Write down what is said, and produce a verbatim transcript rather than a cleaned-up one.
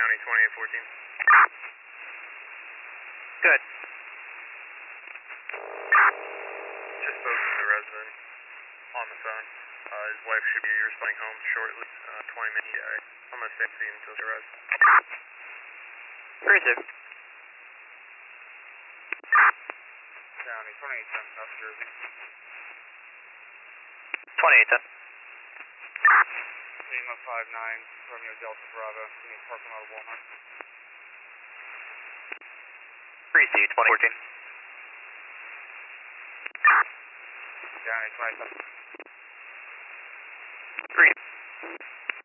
County twenty-eight fourteen. Good. Just spoke to the resident on the phone. Uh, his wife should be responding home shortly. Uh, twenty minutes. Yeah, I'm gonna stay and see him until she arrives. Appreciate it. County twenty-eight ten, South Jersey. twenty-eight ten. Lima five nine, Romeo Delta Bravo. You need parking lot of Walmart. three C twenty fourteen. County twenty ten.